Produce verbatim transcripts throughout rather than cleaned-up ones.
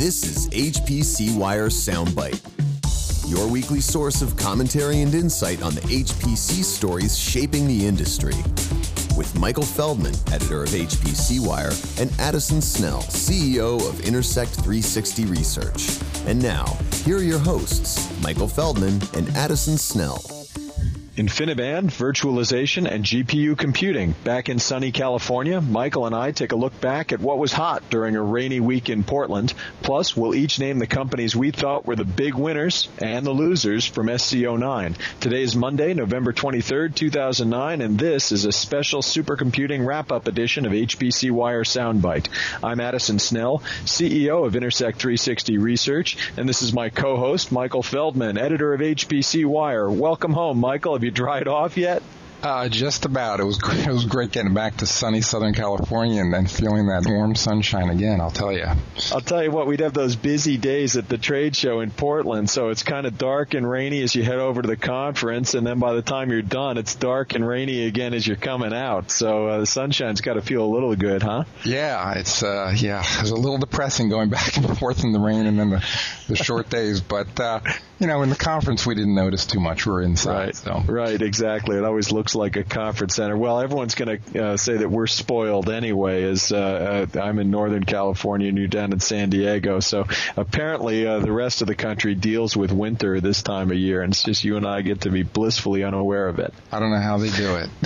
This is H P C Wire Soundbite, your weekly source of commentary and insight on the H P C stories shaping the industry. With Michael Feldman, editor of H P C Wire, and Addison Snell, C E O of Intersect three sixty Research. And now, here are your hosts, Michael Feldman and Addison Snell. InfiniBand, virtualization, and G P U computing. Back in sunny California, Michael and I take a look back at what was hot during a rainy week in Portland. Plus, we'll each name the companies we thought were the big winners and the losers from S C zero nine. Today is Monday, November twenty-third, two thousand nine, and this is a special supercomputing wrap-up edition of H P C Wire Soundbite. I'm Addison Snell, C E O of Intersect three sixty Research, and this is my co-host, Michael Feldman, editor of H P C Wire. Welcome home, Michael. Have you dried off yet? Uh, just about. It was great. It was great getting back to sunny Southern California and then feeling that warm sunshine again, I'll tell you. I'll tell you what, we'd have those busy days at the trade show in Portland, so it's kind of dark and rainy as you head over to the conference, and then by the time you're done, it's dark and rainy again as you're coming out. So uh, the sunshine's got to feel a little good, huh? Yeah, it's uh, yeah, it was a little depressing going back and forth in the rain and then the, the short days, but uh, you know, in the conference we didn't notice too much. We were inside. Right, so. right, exactly. It always looks like a conference center. Well, everyone's going to uh, say that we're spoiled anyway, as uh, uh, I'm in Northern California and you're down in San Diego. So apparently uh, the rest of the country deals with winter this time of year, and it's just you and I get to be blissfully unaware of it. I don't know how they do it.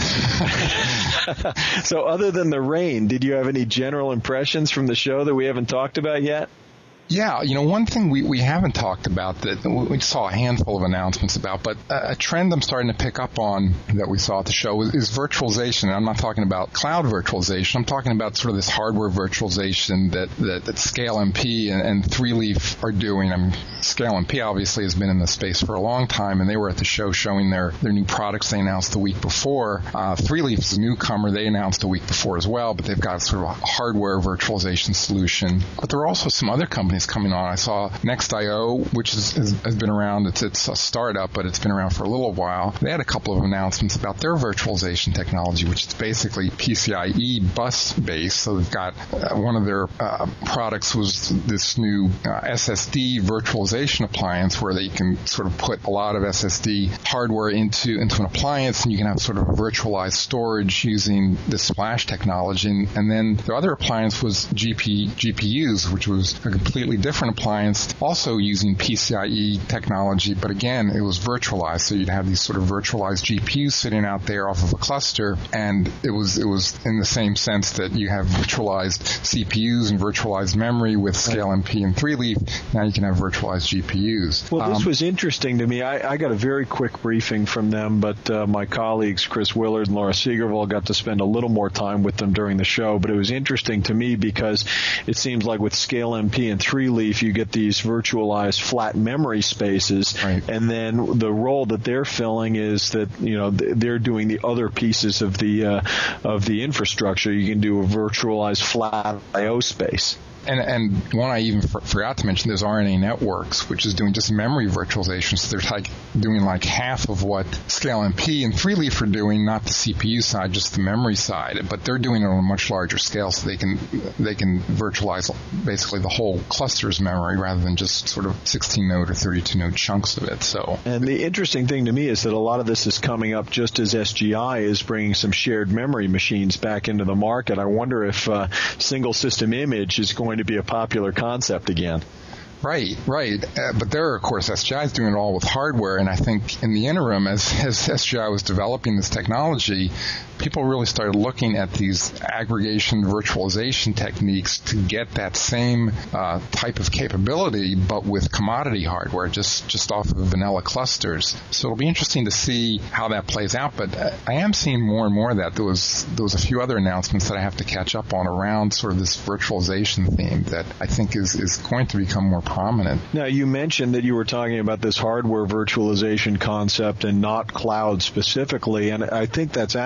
So other than the rain, did you have any general impressions from the show that we haven't talked about yet? Yeah, you know, one thing we, we haven't talked about that we saw a handful of announcements about, but a trend I'm starting to pick up on that we saw at the show is, is virtualization. And I'm not talking about cloud virtualization. I'm talking about sort of this hardware virtualization that, that, that ScaleMP and, and three leaf are doing. I mean, ScaleMP obviously has been in the space for a long time, and they were at the show showing their, their new products they announced the week before. Uh, three leaf is a newcomer. They announced a week before as well, but they've got sort of a hardware virtualization solution. But there are also some other companies coming on. I saw NextIO, which is, is, has been around. It's, it's a startup, but it's been around for a little while. They had a couple of announcements about their virtualization technology, which is basically PCIe bus-based. So they've got uh, one of their uh, products was this new uh, S S D virtualization appliance where they can sort of put a lot of S S D hardware into, into an appliance, and you can have sort of virtualized storage using this flash technology. And, and then the other appliance was G P, G P Us, which was a completely different appliance, also using PCIe technology, but again, it was virtualized. So you'd have these sort of virtualized G P Us sitting out there off of a cluster, and it was it was in the same sense that you have virtualized C P Us and virtualized memory with ScaleMP and three leaf. Now you can have virtualized G P Us. Well, this um, was interesting to me. I, I got a very quick briefing from them, but uh, my colleagues Chris Willard and Laura Segervall got to spend a little more time with them during the show. But it was interesting to me because it seems like with ScaleMP and three leaf, you get these virtualized flat memory spaces, right. And then the role that they're filling is that you know they're doing the other pieces of the uh, of the infrastructure. You can do a virtualized flat I O space. And, and one I even for, forgot to mention, there's R N A Networks, which is doing just memory virtualization. So they're like doing like half of what ScaleMP and three leaf are doing, not the C P U side, just the memory side. But they're doing it on a much larger scale, so they can they can virtualize basically the whole cluster's memory rather than just sort of sixteen node or thirty-two node chunks of it. So, and the interesting thing to me is that a lot of this is coming up just as S G I is bringing some shared memory machines back into the market. I wonder if uh, single system image is going to be a popular concept again. Right, right. Uh, but there, of course, S G I is doing it all with hardware, and I think in the interim, as, as S G I was developing this technology, people really started looking at these aggregation virtualization techniques to get that same uh, type of capability, but with commodity hardware, just, just off of vanilla clusters. So it'll be interesting to see how that plays out, but I am seeing more and more of that. There was, there was a few other announcements that I have to catch up on around sort of this virtualization theme that I think is, is going to become more prominent. Now, you mentioned that you were talking about this hardware virtualization concept and not cloud specifically, and I think that's actually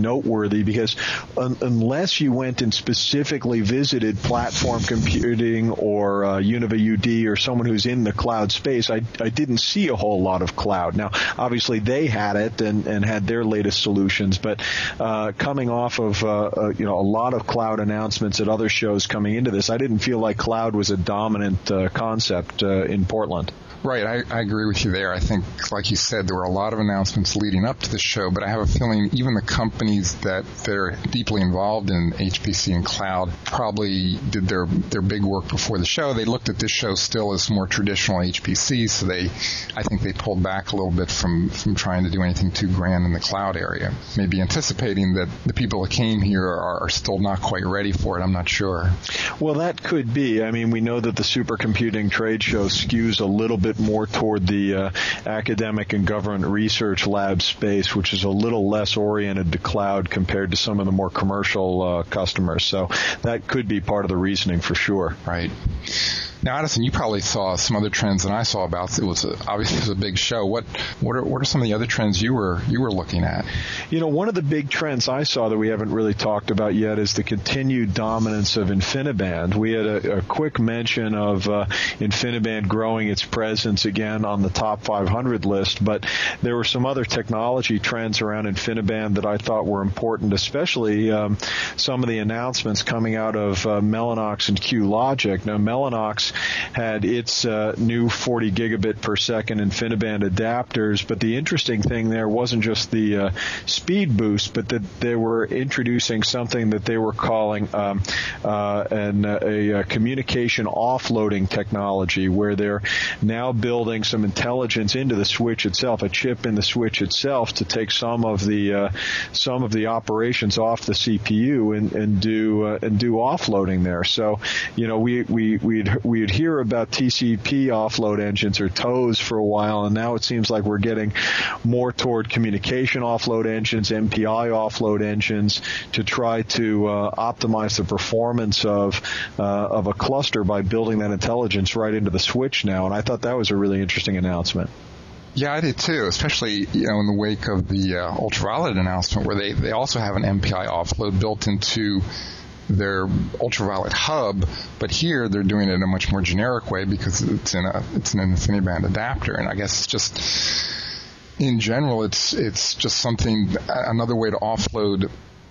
noteworthy because un- unless you went and specifically visited Platform Computing or uh, Univa U D or someone who's in the cloud space, I, I didn't see a whole lot of cloud. Now, obviously, they had it and, and had their latest solutions, but uh, coming off of uh, uh, you know a lot of cloud announcements at other shows coming into this, I didn't feel like cloud was a dominant uh, concept uh, in Portland. Right, I, I agree with you there. I think, like you said, there were a lot of announcements leading up to the show, but I have a feeling even the companies that they're deeply involved in H P C and cloud probably did their, their big work before the show. They looked at this show still as more traditional H P C, so they, I think they pulled back a little bit from, from trying to do anything too grand in the cloud area. Maybe anticipating that the people that came here are, are still not quite ready for it. I'm not sure. Well, that could be. I mean, we know that the supercomputing trade show skews a little bit more toward the uh, academic and government research lab space, which is a little less oriented to cloud compared to some of the more commercial uh, customers. So that could be part of the reasoning for sure. Right. Now, Addison, you probably saw some other trends than I saw about. It was a, obviously it was a big show. What what are, what are some of the other trends you were you were looking at? You know, one of the big trends I saw that we haven't really talked about yet is the continued dominance of InfiniBand. We had a, a quick mention of uh, InfiniBand growing its presence again on the top five hundred list, but there were some other technology trends around InfiniBand that I thought were important, especially um, some of the announcements coming out of uh, Mellanox and QLogic. Now, Mellanox had its uh, new forty gigabit per second InfiniBand adapters, but the interesting thing there wasn't just the uh, speed boost, but that they were introducing something that they were calling um, uh, an, a, a communication offloading technology, where they're now building some intelligence into the switch itself, a chip in the switch itself, to take some of the uh, some of the operations off the C P U and, and do uh, and do offloading there. So, you know, we we we'd we We'd hear about T C P offload engines or T O Es for a while, and now it seems like we're getting more toward communication offload engines, M P I offload engines, to try to uh, optimize the performance of uh, of a cluster by building that intelligence right into the switch now. And I thought that was a really interesting announcement. Yeah, I did too, especially, you know, in the wake of the uh, ultraviolet announcement, where they, they also have an M P I offload built into their ultraviolet hub, but here they're doing it in a much more generic way because it's in a it's an InfiniBand adapter, and I guess it's just in general it's it's just something, another way to offload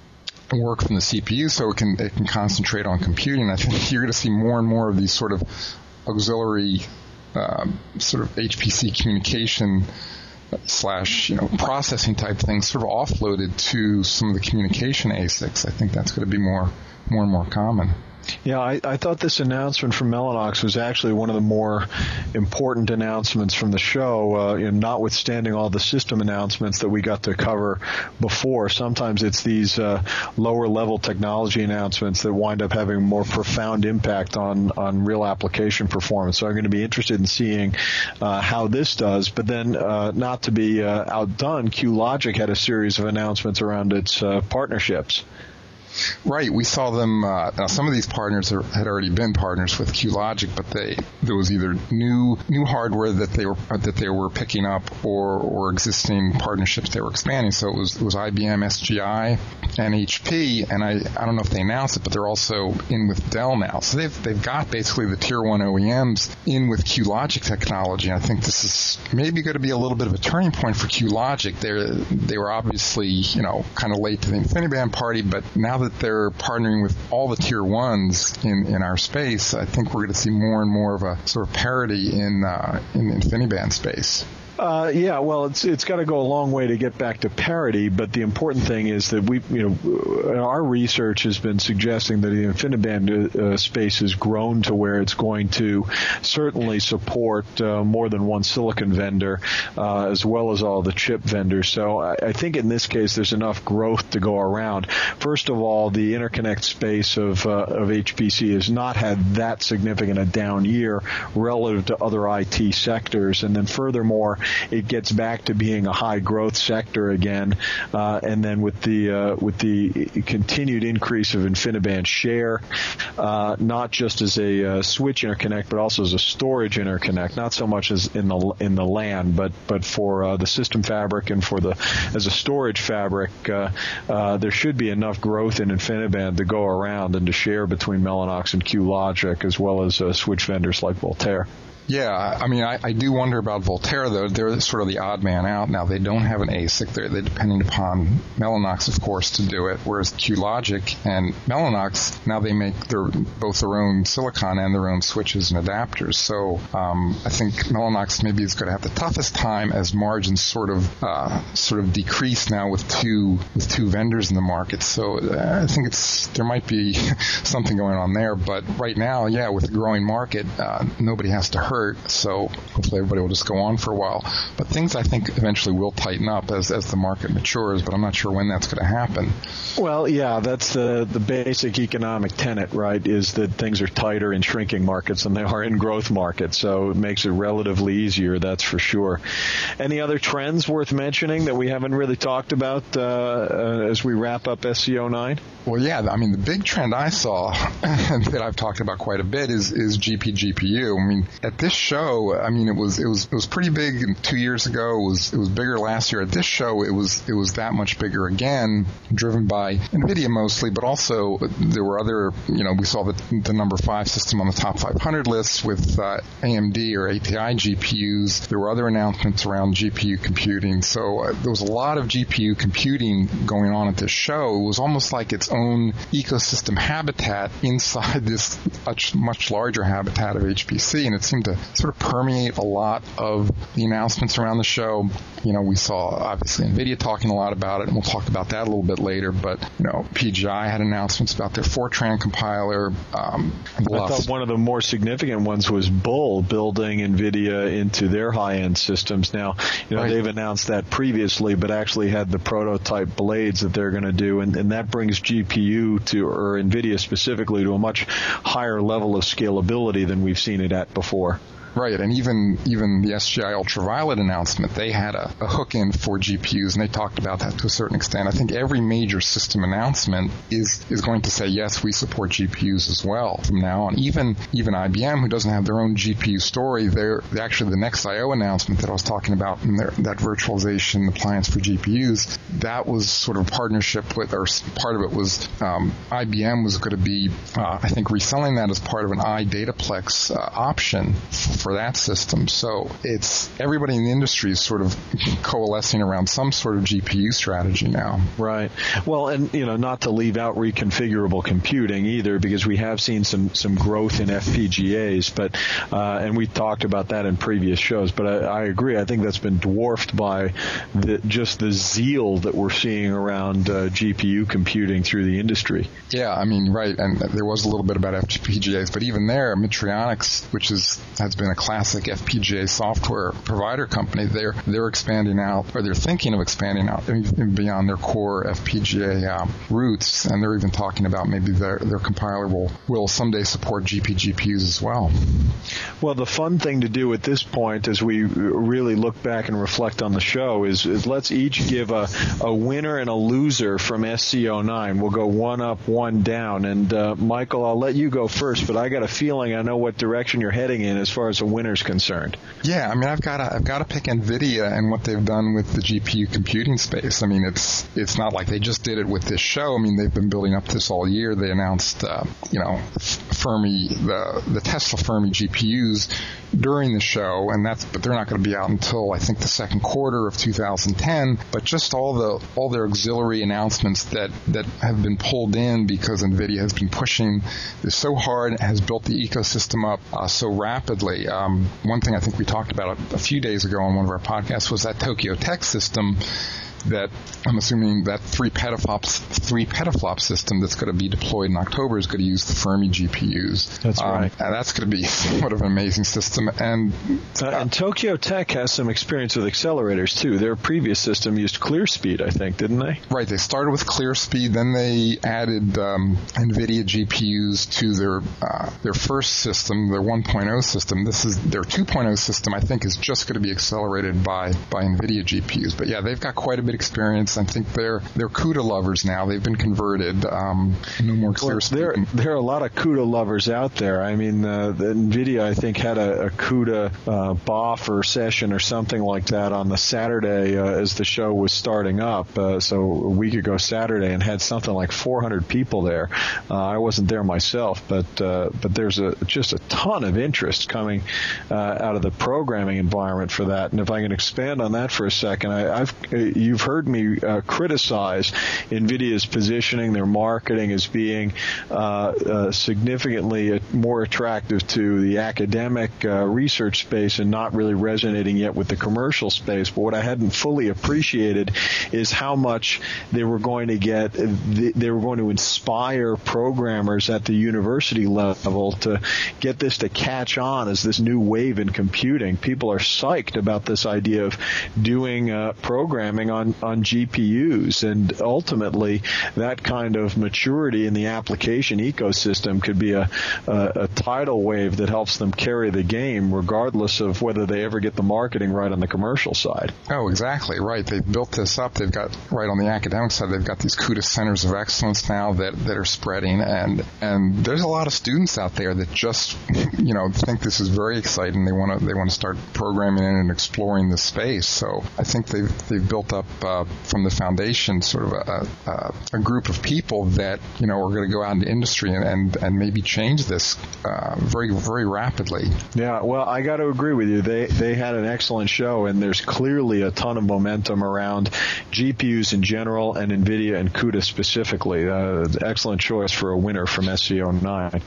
work from the C P U so it can it can concentrate on computing. I think you're going to see more and more of these sort of auxiliary uh, sort of H P C communication slash, you know, processing type things sort of offloaded to some of the communication A SICs. I think that's going to be more more and more common. Yeah, I, I thought this announcement from Mellanox was actually one of the more important announcements from the show, uh, you know, notwithstanding all the system announcements that we got to cover before. Sometimes it's these uh, lower-level technology announcements that wind up having a more profound impact on, on real application performance. So I'm going to be interested in seeing uh, how this does. But then, uh, not to be uh, outdone, QLogic had a series of announcements around its uh, partnerships. Right. We saw them, uh, now some of these partners are, had already been partners with QLogic, but they, there was either new, new hardware that they were, that they were picking up or, or existing partnerships they were expanding. So it was, it was I B M, S G I, and H P, and I, I don't know if they announced it, but they're also in with Dell now. So they've, they've got basically the tier one O E Ms in with QLogic technology. And I think this is maybe going to be a little bit of a turning point for QLogic. They're, they were obviously, you know, kind of late to the InfiniBand party, but now that they're partnering with all the tier ones in, in our space, I think we're going to see more and more of a sort of parity in uh, in the InfiniBand space. Uh, yeah, well, it's it's got to go a long way to get back to parity, but the important thing is that we, you know, our research has been suggesting that the InfiniBand uh, space has grown to where it's going to certainly support uh, more than one silicon vendor, uh, as well as all the chip vendors. So I, I think in this case there's enough growth to go around. First of all, the interconnect space of uh, of H P C has not had that significant a down year relative to other I T sectors, and then furthermore, it gets back to being a high growth sector again. Uh, and then with the uh, with the continued increase of InfiniBand share, uh, not just as a uh, switch interconnect, but also as a storage interconnect, not so much as in the in the LAN, but but for uh, the system fabric and for the as a storage fabric, uh, uh, there should be enough growth in InfiniBand to go around and to share between Mellanox and QLogic, as well as uh, switch vendors like Voltaire. Yeah, I mean, I, I do wonder about Voltaire, though. They're sort of the odd man out now. They don't have an A S I C. They're, they're depending upon Mellanox, of course, to do it, whereas QLogic and Mellanox, now they make their both their own silicon and their own switches and adapters. So um, I think Mellanox maybe is going to have the toughest time as margins sort of uh, sort of decrease now with two with two vendors in the market. So uh, I think it's there might be something going on there. But right now, yeah, with a growing market, uh, nobody has to hurt. So hopefully everybody will just go on for a while. But things I think eventually will tighten up as, as the market matures, but I'm not sure when that's going to happen. Well, yeah, that's the, the basic economic tenet, right, is that things are tighter in shrinking markets than they are in growth markets. So it makes it relatively easier, that's for sure. Any other trends worth mentioning that we haven't really talked about uh, uh, as we wrap up S C O nine? Well, yeah, I mean, the big trend I saw that I've talked about quite a bit is, is G P G P U. I mean, at this show, I mean, it was it was it was pretty big two years ago. It was it was bigger last year. At this show, it was it was that much bigger again, driven by NVIDIA mostly, but also there were other. You know, we saw the the number five system on the top five hundred list with uh, A M D or A T I G P Us. There were other announcements around G P U computing. So uh, there was a lot of G P U computing going on at this show. It was almost like its own ecosystem habitat inside this much much larger habitat of H P C, and it seemed to sort of permeate a lot of the announcements around the show. You know, we saw obviously NVIDIA talking a lot about it, and we'll talk about that a little bit later, but, you know, P G I had announcements about their Fortran compiler. Um, I thought one of the more significant ones was Bull building NVIDIA into their high-end systems. Now, you know, right. They've announced that previously, but actually had the prototype blades that they're going to do, and, and that brings G P U to, or NVIDIA specifically, to a much higher level of scalability than we've seen it at before. Right, and even even the S G I Ultraviolet announcement, they had a, a hook in for G P Us, and they talked about that to a certain extent. I think every major system announcement is is going to say, yes, we support G P Us as well from now on. Even even I B M, who doesn't have their own G P U story, they're actually the Next I O announcement that I was talking about, in their, that virtualization appliance for G P Us, that was sort of a partnership with, or part of it was um, I B M was going to be, uh, I think, reselling that as part of an iDataplex uh, option for that system. So it's everybody in the industry is sort of coalescing around some sort of G P U strategy now. Right. Well, and, you know, not to leave out reconfigurable computing either, because we have seen some, some growth in F P G As, but, uh, and we talked about that in previous shows, but I, I agree. I think that's been dwarfed by the, just the zeal that we're seeing around uh, G P U computing through the industry. Yeah, I mean, right. And there was a little bit about F P G As, but even there, Mitrionics, which is, has been a classic F P G A software provider company, they're they're expanding out, or they're thinking of expanding out beyond their core F P G A um, roots, and they're even talking about maybe their their compiler will will someday support G P G P Us as well. Well, the fun thing to do at this point, as we really look back and reflect on the show, is, is let's each give a, a winner and a loser from S C O nine. We'll go one up, one down, and uh, Michael, I'll let you go first, but I got a feeling I know what direction you're heading in as far as a winner's concerned. Yeah, I mean, I've got to, I've got to pick NVIDIA and what they've done with the G P U computing space. I mean, it's it's not like they just did it with this show. I mean, they've been building up this all year. They announced, uh, you know, Fermi, the the Tesla Fermi G P Us during the show, and that's but they're not going to be out until I think the second quarter of two thousand ten. But just all the all their auxiliary announcements that that have been pulled in because NVIDIA has been pushing this so hard, has built the ecosystem up uh, so rapidly. Um, one thing I think we talked about a, a few days ago on one of our podcasts was that Tokyo Tech system that I'm assuming that three petaflops, three petaflop system that's going to be deployed in October is going to use the Fermi G P Us. That's um, right. And that's going to be what an amazing system. And uh, and Tokyo Tech has some experience with accelerators too. Their previous system used ClearSpeed, I think, didn't they? Right. They started with ClearSpeed, then they added um, NVIDIA G P Us to their uh, their first system, their one point oh system. This is their two point oh system. I think is just going to be accelerated by by NVIDIA G P Us. But yeah, they've got quite a bit of experience. I think they're they're CUDA lovers now. They've been converted. Um, no more ClearSpeed. Well, there there are a lot of CUDA lovers out there. I mean, uh, the NVIDIA I think had a, a CUDA uh, B O F or session or something like that on the Saturday uh, as the show was starting up. Uh, so a week ago Saturday, and had something like four hundred people there. Uh, I wasn't there myself, but uh, but there's a just a ton of interest coming uh, out of the programming environment for that. And if I can expand on that for a second, I, I've you've heard me uh, criticize NVIDIA's positioning, their marketing as being uh, uh, significantly more attractive to the academic uh, research space and not really resonating yet with the commercial space. But what I hadn't fully appreciated is how much they were going to get, they were going to inspire programmers at the university level to get this to catch on as this new wave in computing. People are psyched about this idea of doing uh, programming on, on G P Us, and ultimately that kind of maturity in the application ecosystem could be a, a, a tidal wave that helps them carry the game regardless of whether they ever get the marketing right on the commercial side. Oh, exactly, right. They've built this up. They've got, right on the academic side, they've got these CUDA centers of excellence now that, that are spreading, and and there's a lot of students out there that just, you know, think this is very exciting. They want to they want to start programming in and exploring this space. So I think they've they've built up uh, from the foundation sort of a, a, a group of people that, you know, are going to go out into industry and, and, and maybe change this uh, very, very rapidly. Yeah, well, I got to agree with you. They they had an excellent show, and there's clearly a ton of momentum around G P Us in general and NVIDIA and CUDA specifically. Uh, excellent choice for a winner from S C O nine.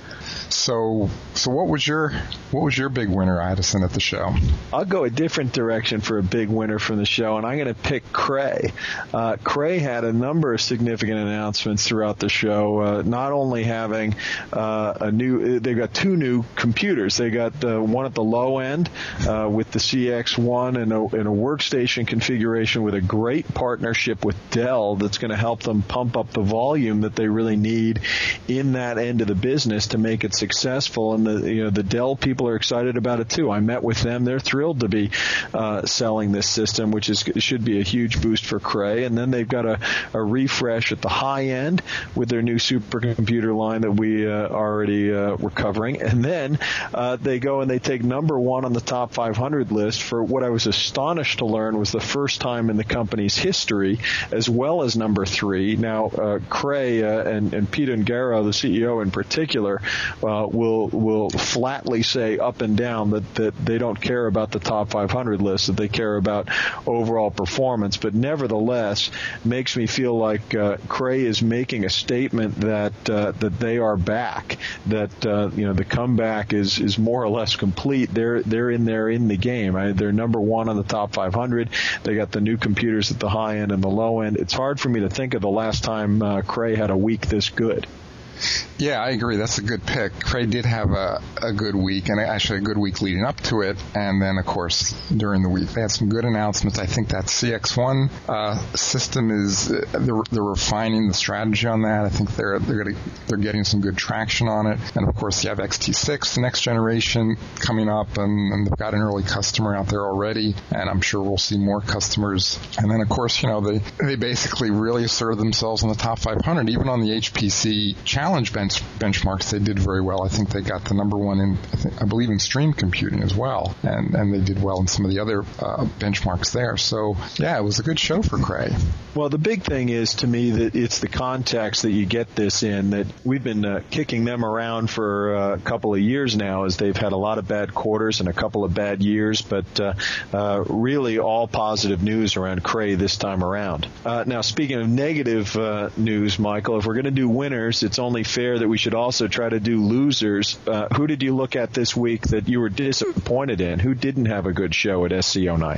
So, so what was your what was your big winner, Addison, at the show? I'll go a different direction for a big winner from the show, and I'm going to pick Cray. Uh, Cray had a number of significant announcements throughout the show. Uh, not only having uh, a new, they've got two new computers. They got uh, one at the low end uh, with the C X one and a, and a workstation configuration with a great partnership with Dell that's going to help them pump up the volume that they really need in that end of the business to make it successful. And the you know the Dell people are excited about it too. I met with them; they're thrilled to be uh, selling this system, which is should be a huge boost for Cray. And then they've got a, a refresh at the high end with their new supercomputer line that we uh, already uh, were covering. And then uh, they go and they take number one on the top five hundred list for what I was astonished to learn was the first time in the company's history, as well as number three. Now, uh, Cray uh, and, and Pete Ungaro, the C E O in particular, uh, will will flatly say up and down that, that they don't care about the top five hundred list, that they care about overall performance. But nevertheless, makes me feel like uh, Cray is making a statement that uh, that they are back, that uh, you know the comeback is, is more or less complete. They're they're in there in the game. I, they're number one on the top five hundred. They got the new computers at the high end and the low end. It's hard for me to think of the last time uh, Cray had a week this good. Yeah, I agree. That's a good pick. Cray did have a, a good week, and actually a good week leading up to it. And then, of course, during the week, they had some good announcements. I think that C X one uh, system is they're, they're refining the strategy on that. I think they're they're gonna, they're getting some good traction on it. And of course, you have X T six, the next generation, coming up, and, and they've got an early customer out there already. And I'm sure we'll see more customers. And then, of course, you know they they basically really asserted themselves in the top five hundred, even on the H P C Challenge bench, benchmarks. They did very well. I think they got the number one in, I, think, I believe, in stream computing as well, and and they did well in some of the other uh, benchmarks there. So yeah, it was a good show for Cray. Well, the big thing is to me that it's the context that you get this in. That we've been uh, kicking them around for uh, a couple of years now, as they've had a lot of bad quarters and a couple of bad years, but uh, uh, really all positive news around Cray this time around. Uh, now, speaking of negative uh, news, Michael, if we're going to do winners, it's only fair that we should also try to do losers. Uh, who did you look at this week that you were disappointed in? Who didn't have a good show at S C O nine?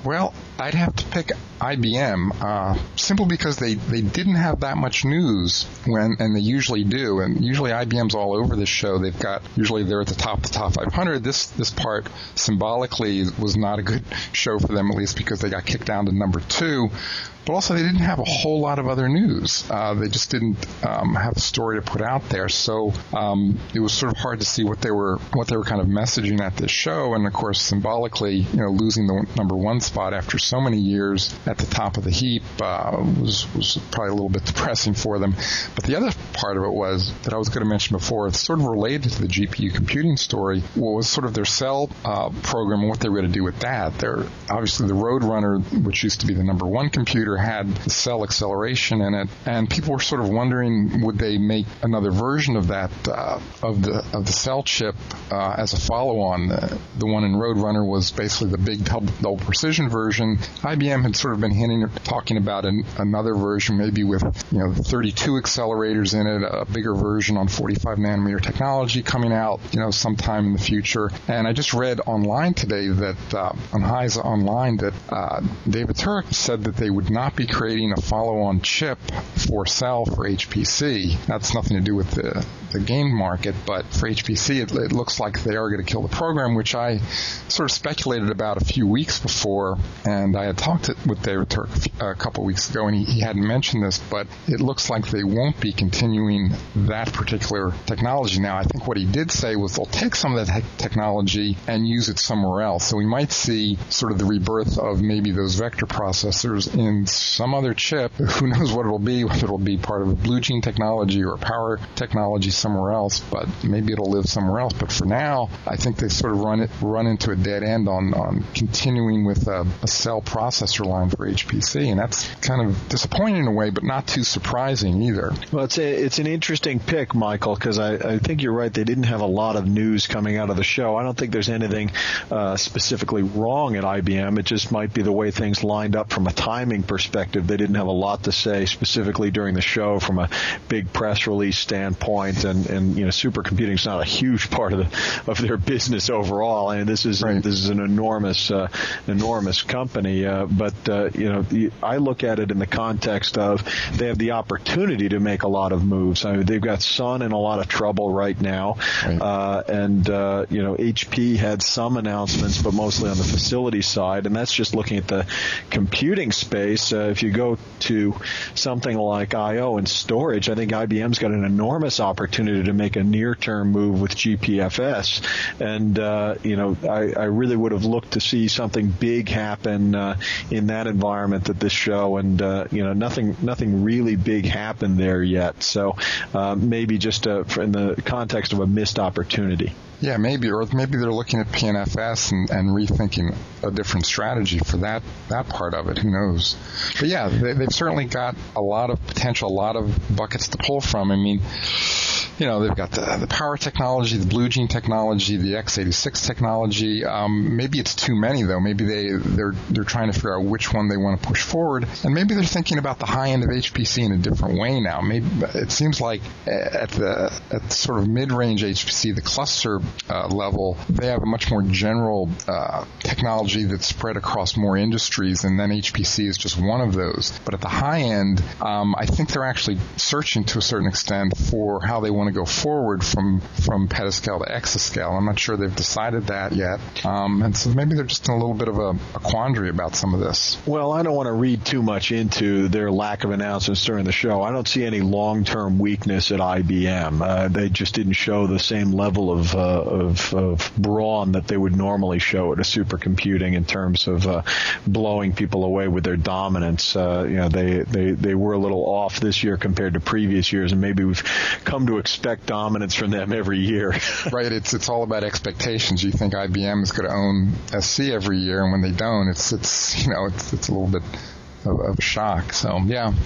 Well, I'd have to pick I B M, uh, simply because they, they didn't have that much news when, and they usually do. And usually I B M's all over this show. They've got, usually they're at the top of the top five hundred. This, this part symbolically was not a good show for them, at least because they got kicked down to number two. But also they didn't have a whole lot of other news. Uh, they just didn't um, have a story to put out there. So um, it was sort of hard to see what they were what they were kind of messaging at this show. And of course, symbolically, you know, losing the number one spot after so many years at the top of the heap uh, was was probably a little bit depressing for them. But the other part of it was that I was going to mention before, it's sort of related to the G P U computing story, was sort of their cell uh, program and what they were going to do with that. They're obviously the Roadrunner, which used to be the number one computer, had the cell acceleration in it, and people were sort of wondering, would they make another version of that uh, of the of the cell chip uh, as a follow-on? The, the one in Roadrunner was basically the big double, double precision version. I B M had sort of been hinting, talking about an, another version, maybe with you know thirty-two accelerators in it, a bigger version on forty-five nanometer technology coming out, you know, sometime in the future. And I just read online today that uh, on Heise Online that uh, David Turek said that they would not not be creating a follow-on chip for Cell for H P C. That's nothing to do with the, the game market, but for H P C, it, it looks like they are going to kill the program, which I sort of speculated about a few weeks before, and I had talked to, with David Turek a couple weeks ago, and he, he hadn't mentioned this, but it looks like they won't be continuing that particular technology. Now, I think what he did say was they'll take some of that technology and use it somewhere else. So we might see sort of the rebirth of maybe those vector processors in some other chip. Who knows what it'll be, whether it'll be part of a blue gene technology or power technology somewhere else, but maybe it'll live somewhere else. But for now, I think they sort of run it, run into a dead end on, on continuing with a, a cell processor line for H P C, and that's kind of disappointing in a way, but not too surprising either. Well, it's a, it's an interesting pick, Michael, because I, I think you're right. They didn't have a lot of news coming out of the show. I don't think there's anything uh, specifically wrong at I B M. It just might be the way things lined up from a timing perspective. They didn't have a lot to say specifically during the show from a big press release standpoint, and, and you know, supercomputing is not a huge part of the, of their business overall. And this is right. this is an enormous uh, enormous company. Uh, but uh, you know, the, I look at it in the context of they have the opportunity to make a lot of moves. I mean, they've got Sun in a lot of trouble right now, right. Uh, and uh, you know, H P had some announcements, but mostly on the facility side, and that's just looking at the computing space. Uh, if you go to something like I O and storage, I think I B M's got an enormous opportunity to make a near-term move with G P F S, and uh, you know, I, I really would have looked to see something big happen uh, in that environment at this show, and uh, you know, nothing, nothing really big happened there yet. So uh, maybe just a, in the context of a missed opportunity. Yeah, maybe, or maybe they're looking at P N F S and, and rethinking a different strategy for that, that part of it. Who knows? But yeah, they, they've certainly got a lot of potential, a lot of buckets to pull from. I mean, you know, they've got the, the power technology, the blue gene technology, the x eighty-six technology. Um, maybe it's too many though. Maybe they, they're, they're trying to figure out which one they want to push forward. And maybe they're thinking about the high end of H P C in a different way now. Maybe it seems like at the, at the sort of mid-range H P C, the cluster uh, level, they have a much more general uh, technology that's spread across more industries, and then H P C is just one of those. But at the high end, um, I think they're actually searching to a certain extent for how they want to go forward from from petascale to exascale. I'm not sure they've decided that yet, um, and so maybe they're just in a little bit of a, a quandary about some of this. Well, I don't want to read too much into their lack of announcements during the show. I don't see any long-term weakness at I B M. Uh, they just didn't show the same level of, uh, of of brawn that they would normally show at a supercomputing in terms of uh, blowing people away with their dominance. Uh, you know, they, they they were a little off this year compared to previous years, and maybe we've come to expect dominance from them every year. Right. It's it's all about expectations. You think I B M is going to own S C every year, and when they don't, it's it's you know it's it's a little bit of, of a shock. So yeah.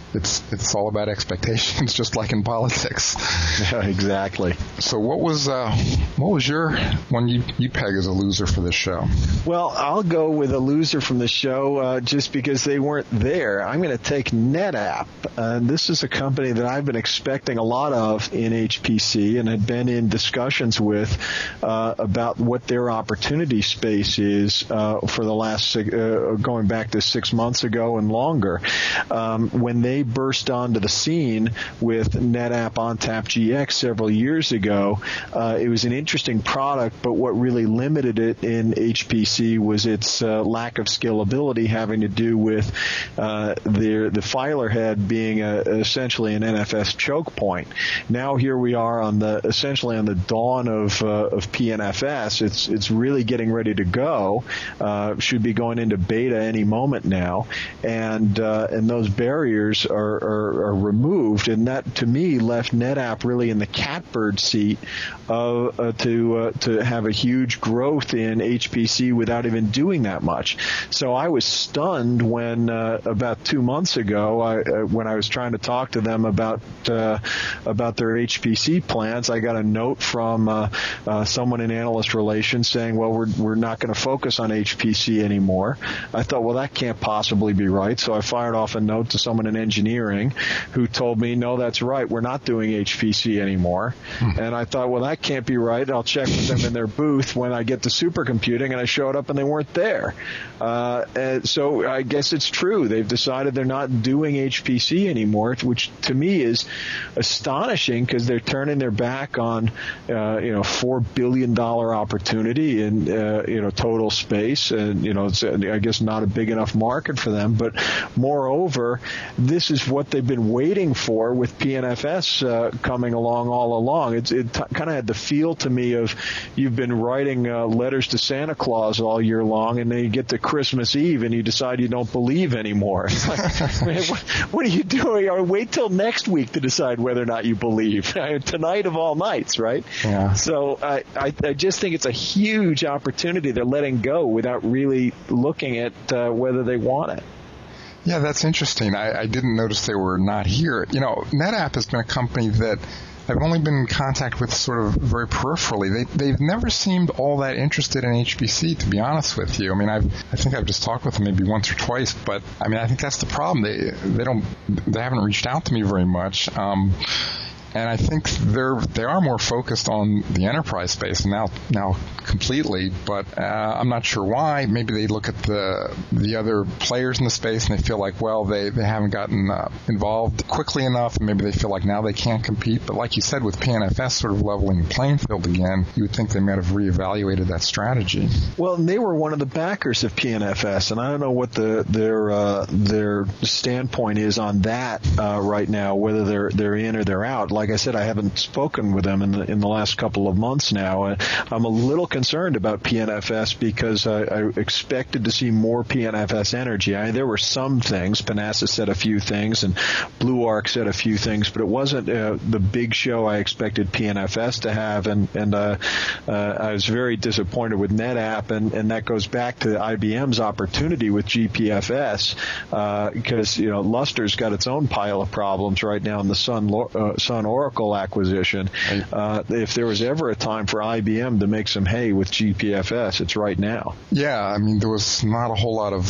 it's it's all about expectations, just like in politics. Yeah, exactly. So what was uh, what was your one you, you peg as a loser for this show? Well, I'll go with a loser from the show uh, just because they weren't there. I'm going to take NetApp. Uh, this is a company that I've been expecting a lot of in H P C and had been in discussions with uh, about what their opportunity space is uh, for the last uh, going back to six months ago and longer. Um, when they burst onto the scene with NetApp ONTAP G X several years ago, uh, it was an interesting product, but what really limited it in H P C was its uh, lack of scalability, having to do with uh, their, the filer head being a, essentially an N F S choke point. Now here we are on the essentially on the dawn of uh, of P N F S. It's it's really getting ready to go. Uh, should be going into beta any moment now, and uh, and those barriers are, are are removed, and that to me left NetApp really in the catbird seat of uh, to uh, to have a huge growth in H P C without even doing that much. So I was stunned when uh, about two months ago, I, uh, when I was trying to talk to them about uh, about their H P C plans, I got a note from uh, uh, someone in analyst relations saying, "Well, we're we're not going to focus on H P C anymore." I thought, well, that can't possibly be right. So I fired off a note to someone in engineering who told me, "No, that's right. We're not doing H P C anymore." Hmm. And I thought, well, that can't be right. I'll check with them in their booth when I get to supercomputing, and I showed up and they weren't there. Uh, and so I guess it's true. They've decided they're not doing H P C anymore, which to me is astonishing because they're turning their back on, uh, you know, four billion dollars opportunity in, uh, you know, total space. And, you know, it's, I guess, not a big enough market for them. But moreover, this is what they've been waiting for with P N F S uh, coming along all along. It's, it t- kind of had the feel to me of you've been writing uh, letters to Santa Claus all year long, and then you get to Christmas Eve and you decide you don't believe anymore. It's like, man, what, what are you doing? Or wait till next week to decide whether or not you believe. Tonight of all nights, right? Yeah. So I, I, I just think it's a huge opportunity they're letting go without really looking at uh, whether they want it. Yeah, that's interesting. I, I didn't notice they were not here. You know, NetApp has been a company that I've only been in contact with sort of very peripherally. They, they've never seemed all that interested in H P C, to be honest with you. I mean, I've, I think I've just talked with them maybe once or twice, but I mean, I think that's the problem. They, they don't, they haven't reached out to me very much. Um, And I think they're they are more focused on the enterprise space now now completely, but uh, I'm not sure why. Maybe they look at the the other players in the space and they feel like, well, they, they haven't gotten uh, involved quickly enough, and maybe they feel like now they can't compete. But like you said, with P N F S sort of leveling the playing field again, you would think they might have reevaluated that strategy. Well, and they were one of the backers of P N F S, and I don't know what the their uh, their standpoint is on that uh, right now, whether they're they're in or they're out. Like I said, I haven't spoken with them in the, in the last couple of months now. Uh, I'm a little concerned about P N F S because I, I expected to see more P N F S energy. I, there were some things. Panassa said a few things, and Blue Arc said a few things, but it wasn't uh, the big show I expected P N F S to have, and, and uh, uh, I was very disappointed with NetApp, and, and that goes back to I B M's opportunity with G P F S uh, because, you know, Luster's got its own pile of problems right now in the Sun, uh, Sun Oracle acquisition. Uh, if there was ever a time for I B M to make some hay with G P F S, it's right now. Yeah, I mean, there was not a whole lot of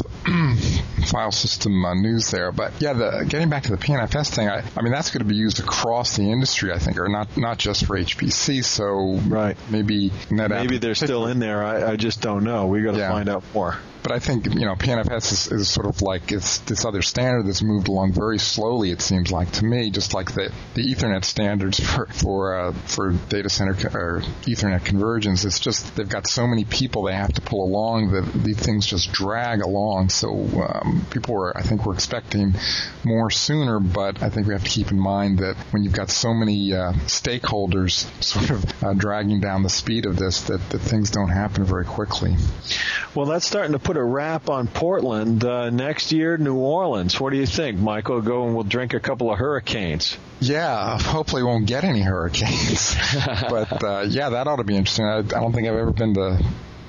file system uh, news there, but yeah, the, getting back to the P N F S thing, I, I mean, that's going to be used across the industry, I think, or not not just for H P C. So right. maybe NetApp, maybe they're still in there. I, I just don't know. We got to yeah. find out more. But I think, you know, P N F S is, is sort of like it's this other standard that's moved along very slowly, it seems like to me, just like the, the Ethernet standards for for uh, for data center co- or Ethernet convergence. It's just they've got so many people they have to pull along that these things just drag along. So um, people were, I think, were expecting more sooner, but I think we have to keep in mind that when you've got so many uh, stakeholders sort of uh, dragging down the speed of this, that, that things don't happen very quickly. Well, that's starting to put a wrap on Portland. Uh, next year, New Orleans. What do you think, Michael? Go and we'll drink a couple of hurricanes. Yeah, hopefully we won't get any hurricanes. but, uh, yeah, that ought to be interesting. I, I don't think I've ever been to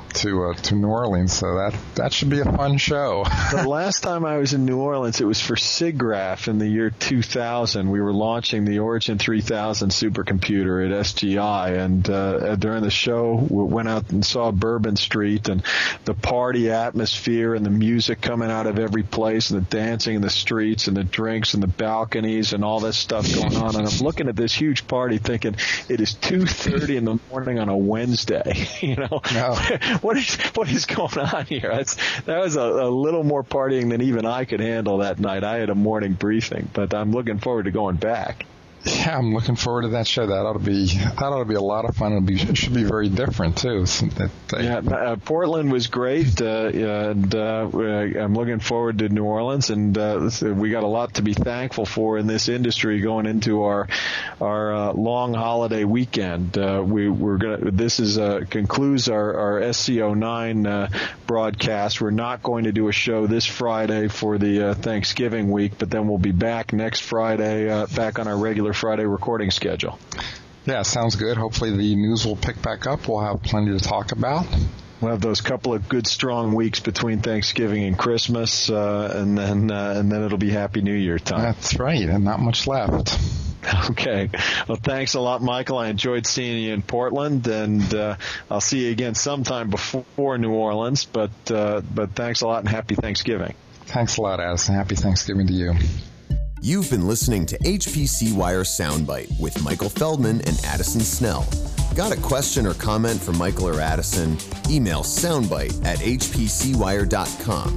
to uh, to New Orleans, so that that should be a fun show. The last time I was in New Orleans, it was for SIGGRAPH in the year two thousand. We were launching the Origin three thousand supercomputer at S G I, and uh, during the show, we went out and saw Bourbon Street, and the party atmosphere and the music coming out of every place, and the dancing in the streets, and the drinks and the balconies, and all this stuff going on. And I'm looking at this huge party, thinking it is two thirty in the morning on a Wednesday. You know, no. what is what is going on here? That's that was a, a little more partying than even I could handle that night. I had a morning briefing, but I'm looking forward to going back. Yeah, I'm looking forward to that show. That ought to be that ought to be a lot of fun. It'll be, it should be very different too. So that they, yeah, uh, Portland was great, uh, and uh, I'm looking forward to New Orleans, and uh, we got a lot to be thankful for in this industry going into our our uh, long holiday weekend. Uh, we we're gonna this is uh, concludes our our S C O nine uh, broadcast. We're not going to do a show this Friday for the uh, Thanksgiving week, but then we'll be back next Friday, uh, back on our regular Friday recording schedule. Yeah, sounds good. Hopefully the news will pick back up. We'll have plenty to talk about. We'll have those couple of good strong weeks between Thanksgiving and Christmas, uh, and then uh, and then it'll be Happy New Year time. That's right, and not much left. Okay. Well, thanks a lot, Michael. I enjoyed seeing you in Portland, and uh, I'll see you again sometime before New Orleans. But uh, but thanks a lot, and Happy Thanksgiving. Thanks a lot, Addison. Happy Thanksgiving to you. You've been listening to H P C Wire Soundbite with Michael Feldman and Addison Snell. Got a question or comment for Michael or Addison? Email soundbite at h p c wire dot com.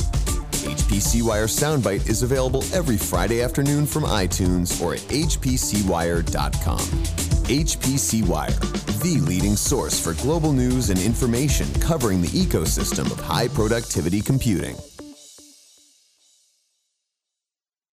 H P C Wire Soundbite is available every Friday afternoon from iTunes or at h p c wire dot com. H P C Wire, the leading source for global news and information covering the ecosystem of high productivity computing.